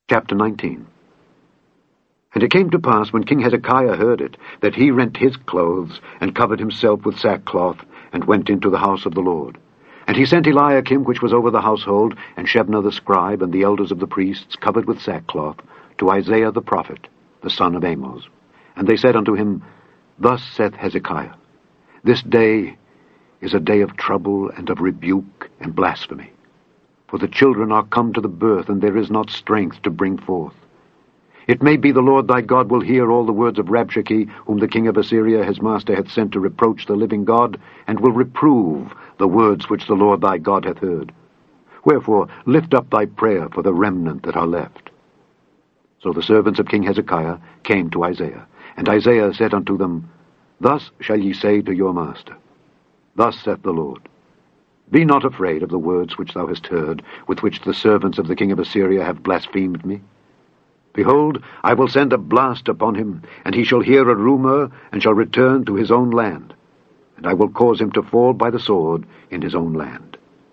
Chapter 19. And it came to pass, when King Hezekiah heard it, that he rent his clothes, and covered himself with sackcloth, and went into the house of the Lord. And he sent Eliakim, which was over the household, and Shebna the scribe, and the elders of the priests, covered with sackcloth, to Isaiah the prophet, the son of Amoz. And they said unto him, Thus saith Hezekiah, This day is a day of trouble, and of rebuke, and blasphemy. For the children are come to the birth, and there is not strength to bring forth. It may be the Lord thy God will hear all the words of Rabshakeh, whom the king of Assyria his master hath sent to reproach the living God, and will reprove the words which the Lord thy God hath heard. Wherefore lift up thy prayer for the remnant that are left. So the servants of King Hezekiah came to Isaiah, and Isaiah said unto them, Thus shall ye say to your master, Thus saith the Lord, Be not afraid of the words which thou hast heard, with which the servants of the king of Assyria have blasphemed me. Behold, I will send a blast upon him, and he shall hear a rumor, and shall return to his own land. And I will cause him to fall by the sword in his own land.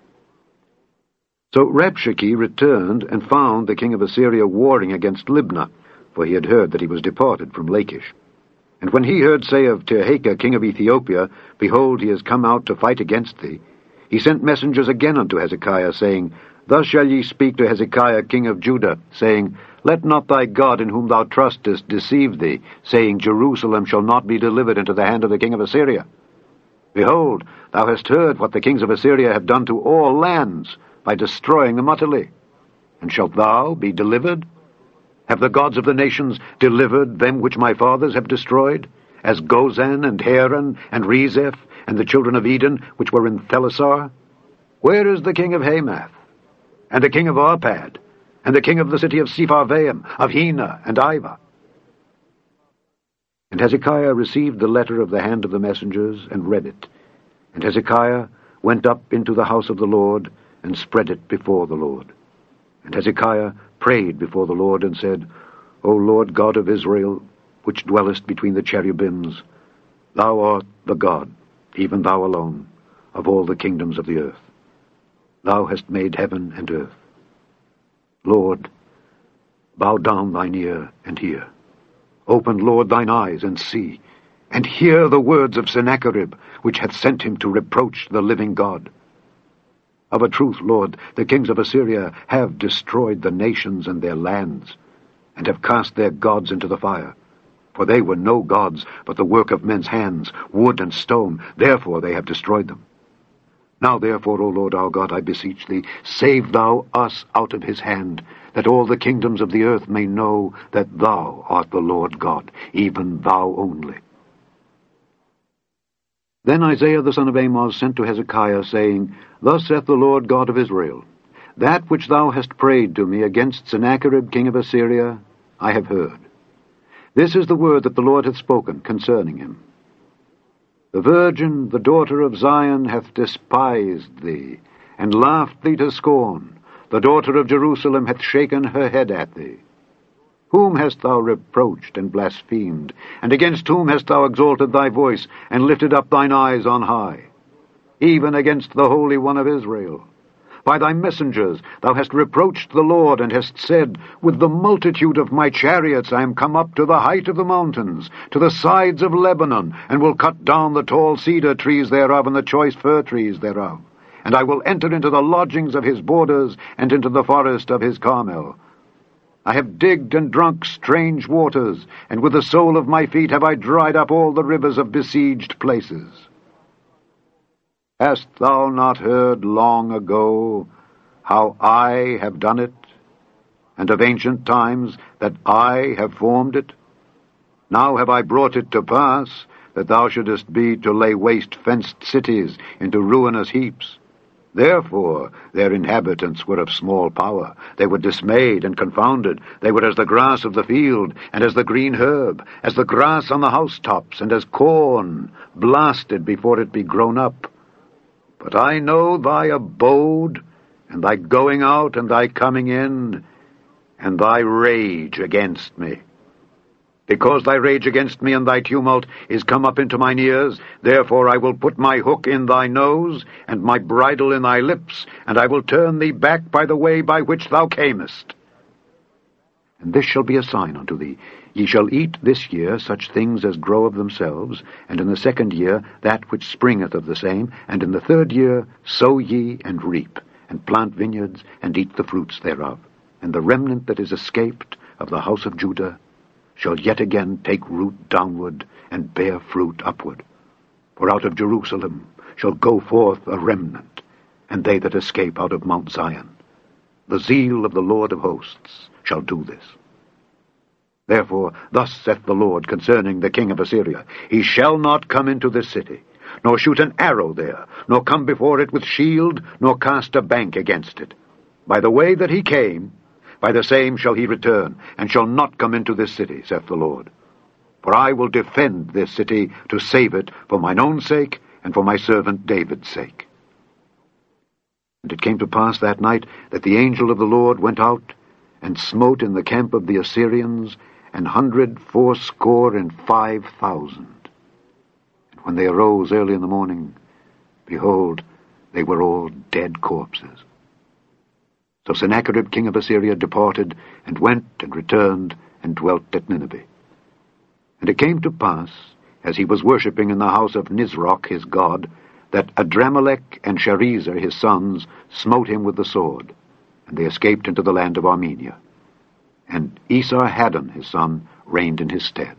So Rabshakeh returned, and found the king of Assyria warring against Libnah, for he had heard that he was departed from Lachish. And when he heard say of Tirhakah king of Ethiopia, Behold, he is come out to fight against thee, he sent messengers again unto Hezekiah, saying, Thus shall ye speak to Hezekiah king of Judah, saying, Let not thy God in whom thou trustest deceive thee, saying, Jerusalem shall not be delivered into the hand of the king of Assyria. Behold, thou hast heard what the kings of Assyria have done to all lands, by destroying them utterly. And shalt thou be delivered? Have the gods of the nations delivered them which my fathers have destroyed, as Gozan and Haran and Rezeph, and the children of Eden, which were in Thelasar? Where is the king of Hamath, and the king of Arpad, and the king of the city of Sepharvaim, of Hena and Ivah? And Hezekiah received the letter of the hand of the messengers, and read it. And Hezekiah went up into the house of the Lord, and spread it before the Lord. And Hezekiah prayed before the Lord, and said, O Lord God of Israel, which dwellest between the cherubims, thou art the God, even thou alone, of all the kingdoms of the earth. Thou hast made heaven and earth. Lord, bow down thine ear and hear. Open, Lord, thine eyes and see, and hear the words of Sennacherib, which hath sent him to reproach the living God. Of a truth, Lord, the kings of Assyria have destroyed the nations and their lands, and have cast their gods into the fire. For they were no gods, but the work of men's hands, wood and stone. Therefore they have destroyed them. Now therefore, O Lord our God, I beseech thee, save thou us out of his hand, that all the kingdoms of the earth may know that thou art the Lord God, even thou only. Then Isaiah the son of Amoz sent to Hezekiah, saying, Thus saith the Lord God of Israel, That which thou hast prayed to me against Sennacherib king of Assyria, I have heard. This is the word that the Lord hath spoken concerning him. The virgin, the daughter of Zion, hath despised thee, and laughed thee to scorn. The daughter of Jerusalem hath shaken her head at thee. Whom hast thou reproached and blasphemed? And against whom hast thou exalted thy voice, and lifted up thine eyes on high? Even against the Holy One of Israel. By thy messengers thou hast reproached the Lord, and hast said, With the multitude of my chariots I am come up to the height of the mountains, to the sides of Lebanon, and will cut down the tall cedar trees thereof, and the choice fir trees thereof. And I will enter into the lodgings of his borders, and into the forest of his Carmel. I have digged and drunk strange waters, and with the sole of my feet have I dried up all the rivers of besieged places. Hast thou not heard long ago how I have done it, and of ancient times that I have formed it? Now have I brought it to pass, that thou shouldest be to lay waste fenced cities into ruinous heaps. Therefore their inhabitants were of small power. They were dismayed and confounded. They were as the grass of the field, and as the green herb, as the grass on the housetops, and as corn blasted before it be grown up. But I know thy abode, and thy going out, and thy coming in, and thy rage against me. Because thy rage against me and thy tumult is come up into mine ears, therefore I will put my hook in thy nose, and my bridle in thy lips, and I will turn thee back by the way by which thou camest. And this shall be a sign unto thee. Ye shall eat this year such things as grow of themselves, and in the 2nd year that which springeth of the same, and in the 3rd year sow ye and reap, and plant vineyards, and eat the fruits thereof. And the remnant that is escaped of the house of Judah shall yet again take root downward, and bear fruit upward. For out of Jerusalem shall go forth a remnant, and they that escape out of Mount Zion. The zeal of the Lord of hosts shall do this. Therefore thus saith the Lord concerning the king of Assyria, He shall not come into this city, nor shoot an arrow there, nor come before it with shield, nor cast a bank against it. By the way that he came, by the same shall he return, and shall not come into this city, saith the Lord. For I will defend this city to save it for mine own sake, and for my servant David's sake. And it came to pass that night that the angel of the Lord went out, and smote in the camp of the Assyrians 185,000. And when they arose early in the morning, behold, they were all dead corpses. So Sennacherib king of Assyria departed, and went and returned, and dwelt at Nineveh. And it came to pass, as he was worshipping in the house of Nisroch his god, that Adramelech and Sharezer his sons smote him with the sword, and they escaped into the land of Armenia. And Esarhaddon his son reigned in his stead.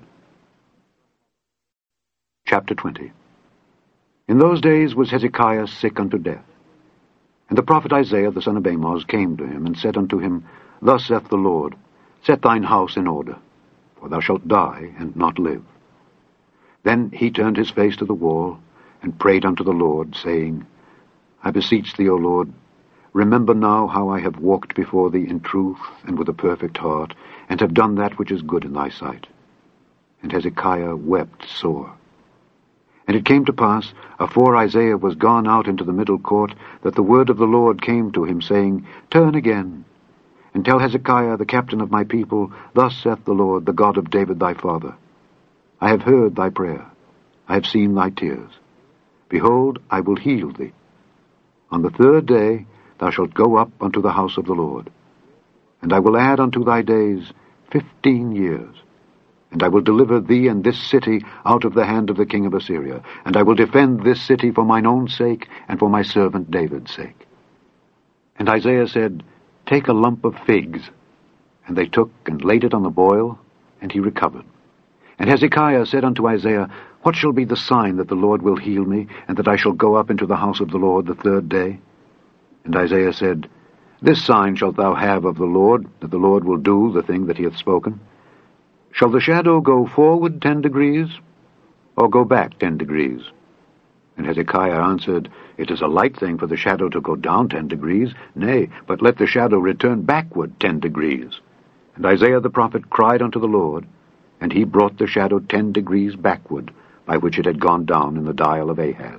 Chapter 20. In those days was Hezekiah sick unto death. And the prophet Isaiah the son of Amoz came to him, and said unto him, Thus saith the Lord, Set thine house in order, for thou shalt die, and not live. Then he turned his face to the wall, and prayed unto the Lord, saying, I beseech thee, O Lord, remember now how I have walked before thee in truth and with a perfect heart, and have done that which is good in thy sight. And Hezekiah wept sore. And it came to pass, afore Isaiah was gone out into the middle court, that the word of the Lord came to him, saying, Turn again, and tell Hezekiah the captain of my people, Thus saith the Lord, the God of David thy father, I have heard thy prayer, I have seen thy tears. Behold, I will heal thee. On the 3rd day thou shalt go up unto the house of the Lord. And I will add unto thy days 15 years. And I will deliver thee and this city out of the hand of the king of Assyria. And I will defend this city for mine own sake, and for my servant David's sake. And Isaiah said, Take a lump of figs. And they took and laid it on the boil, and he recovered. And Hezekiah said unto Isaiah, What shall be the sign that the Lord will heal me, and that I shall go up into the house of the Lord the 3rd day? And Isaiah said, This sign shalt thou have of the Lord, that the Lord will do the thing that he hath spoken. Shall the shadow go forward 10 degrees, or go back 10 degrees? And Hezekiah answered, It is a light thing for the shadow to go down 10 degrees. Nay, but let the shadow return backward 10 degrees. And Isaiah the prophet cried unto the Lord, and he brought the shadow 10 degrees backward, by which it had gone down in the dial of Ahaz.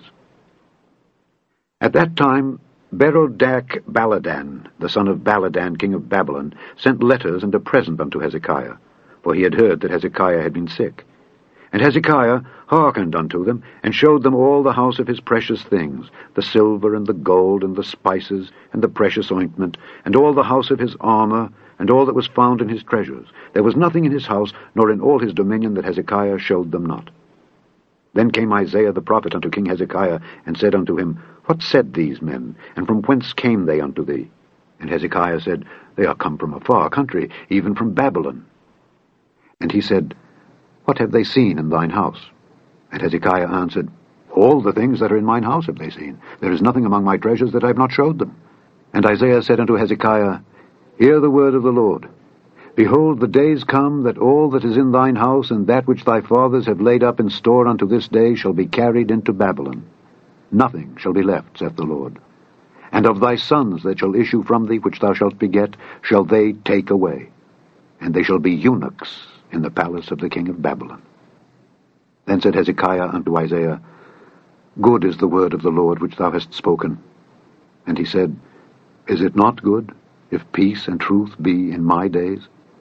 At that time Berodach Baladan, the son of Baladan, king of Babylon, sent letters and a present unto Hezekiah, for he had heard that Hezekiah had been sick. And Hezekiah hearkened unto them, and showed them all the house of his precious things, the silver and the gold and the spices and the precious ointment, and all the house of his armor, and all that was found in his treasures. There was nothing in his house, nor in all his dominion, that Hezekiah showed them not. Then came Isaiah the prophet unto King Hezekiah, and said unto him, What said these men, and from whence came they unto thee? And Hezekiah said, They are come from a far country, even from Babylon. And he said, What have they seen in thine house? And Hezekiah answered, All the things that are in mine house have they seen. There is nothing among my treasures that I have not showed them. And Isaiah said unto Hezekiah, Hear the word of the Lord. Behold, the days come that all that is in thine house, and that which thy fathers have laid up in store unto this day, shall be carried into Babylon. Nothing shall be left, saith the Lord. And of thy sons that shall issue from thee, which thou shalt beget, shall they take away. And they shall be eunuchs in the palace of the king of Babylon. Then said Hezekiah unto Isaiah, Good is the word of the Lord which thou hast spoken. And he said, Is it not good, if peace and truth be in my days?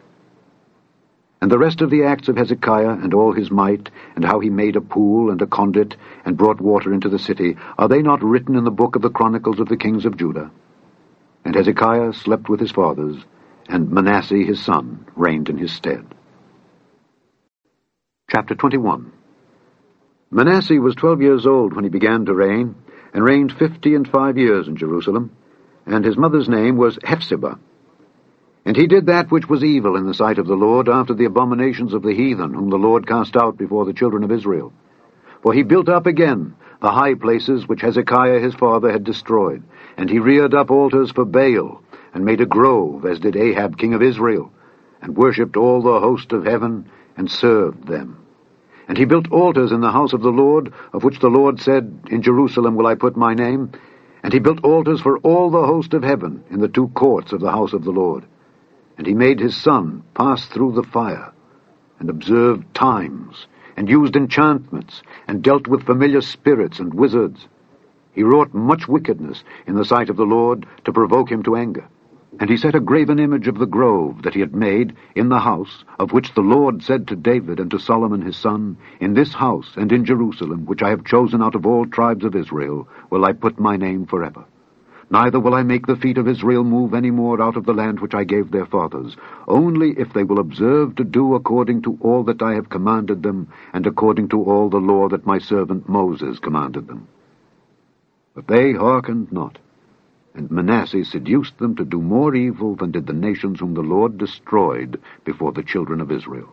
And the rest of the acts of Hezekiah, and all his might, and how he made a pool and a conduit, and brought water into the city, are they not written in the book of the chronicles of the kings of Judah? And Hezekiah slept with his fathers, and Manasseh his son reigned in his stead. Chapter 21. Manasseh was 12 years old when he began to reign, and reigned 55 years in Jerusalem, and his mother's name was Hephzibah. And he did that which was evil in the sight of the Lord, after the abominations of the heathen, whom the Lord cast out before the children of Israel. For he built up again the high places which Hezekiah his father had destroyed, and he reared up altars for Baal, and made a grove, as did Ahab king of Israel, and worshipped all the host of heaven, and served them. And he built altars in the house of the Lord, of which the Lord said, In Jerusalem will I put my name. And he built altars for all the host of heaven in the two courts of the house of the Lord. And he made his son pass through the fire, and observed times, and used enchantments, and dealt with familiar spirits and wizards. He wrought much wickedness in the sight of the Lord, to provoke him to anger. And he set a graven image of the grove that he had made in the house, of which the Lord said to David and to Solomon his son, In this house and in Jerusalem, which I have chosen out of all tribes of Israel, will I put my name forever. Neither will I make the feet of Israel move any more out of the land which I gave their fathers, only if they will observe to do according to all that I have commanded them, and according to all the law that my servant Moses commanded them. But they hearkened not, and Manasseh seduced them to do more evil than did the nations whom the Lord destroyed before the children of Israel.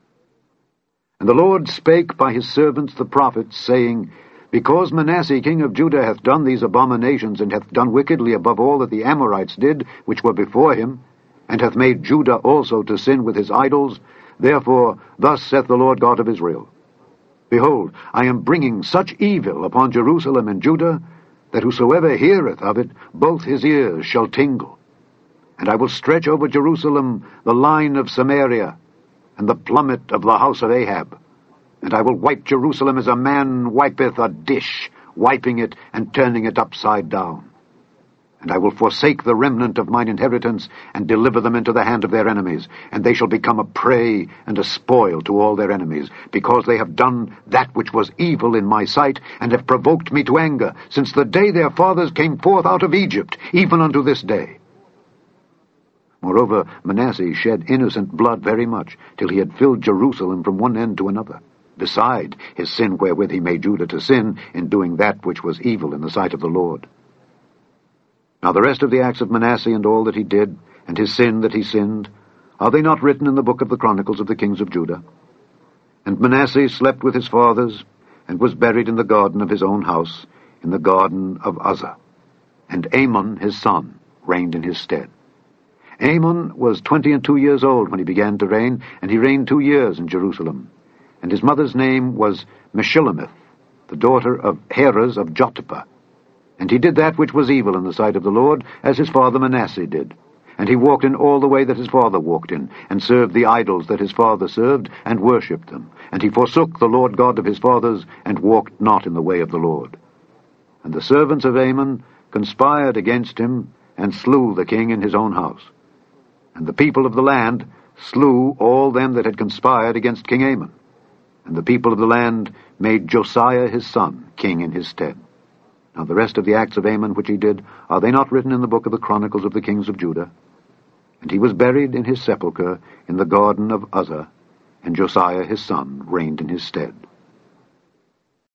And the Lord spake by his servants the prophets, saying, Because Manasseh king of Judah hath done these abominations, and hath done wickedly above all that the Amorites did, which were before him, and hath made Judah also to sin with his idols, therefore thus saith the Lord God of Israel, Behold, I am bringing such evil upon Jerusalem and Judah, that whosoever heareth of it, both his ears shall tingle. And I will stretch over Jerusalem the line of Samaria, and the plummet of the house of Ahab. And I will wipe Jerusalem as a man wipeth a dish, wiping it and turning it upside down. And I will forsake the remnant of mine inheritance, and deliver them into the hand of their enemies, and they shall become a prey and a spoil to all their enemies, because they have done that which was evil in my sight, and have provoked me to anger, since the day their fathers came forth out of Egypt, even unto this day. Moreover, Manasseh shed innocent blood very much, till he had filled Jerusalem from one end to another, beside his sin wherewith he made Judah to sin, in doing that which was evil in the sight of the Lord. Now the rest of the acts of Manasseh, and all that he did, and his sin that he sinned, are they not written in the book of the Chronicles of the kings of Judah? And Manasseh slept with his fathers, and was buried in the garden of his own house, in the garden of Uzzah. And Amon his son reigned in his stead. Amon was 22 years old when he began to reign, and he reigned 2 years in Jerusalem. And his mother's name was Meshillemith, the daughter of Heres of Jottipah. And he did that which was evil in the sight of the Lord, as his father Manasseh did. And he walked in all the way that his father walked in, and served the idols that his father served, and worshipped them. And he forsook the Lord God of his fathers, and walked not in the way of the Lord. And the servants of Amon conspired against him, and slew the king in his own house. And the people of the land slew all them that had conspired against King Amon. And the people of the land made Josiah his son king in his stead. Now the rest of the acts of Amon which he did, are they not written in the book of the Chronicles of the kings of Judah? And he was buried in his sepulchre in the garden of Uzzah, and Josiah his son reigned in his stead.